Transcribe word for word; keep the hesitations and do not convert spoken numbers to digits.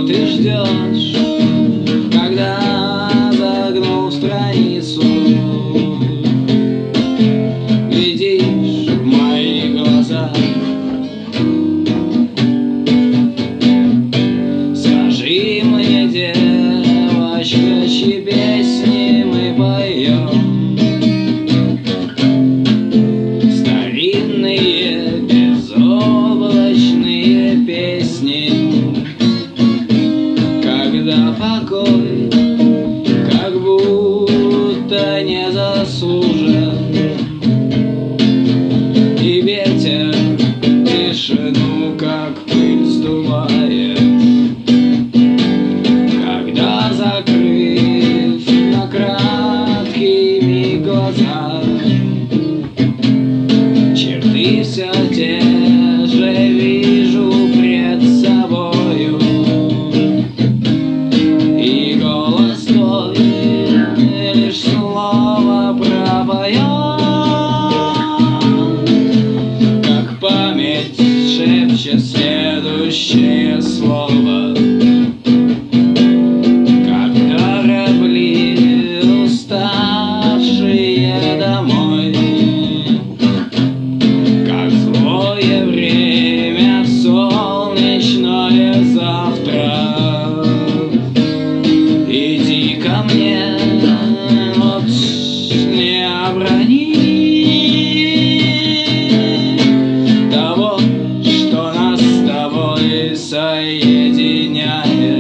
ты ждешь, когда загнул страницу, глядишь в мои глаза. Скажи мне, девочка, чьи песни мы поем, старинные безоблачные песни, когда покой как будто не заслужен, и ветер тишину как пыль сдувает, когда, закрыв на краткий миг глаза, черты все те же вижу пред собою, и голос твой лишь слово пропоет, как память шепчет следующее слово. Как корабли, уставшие домой, как злое время в солнечное завтра. Иди ко мне, вот не оброни того, что нас с тобой соединяет.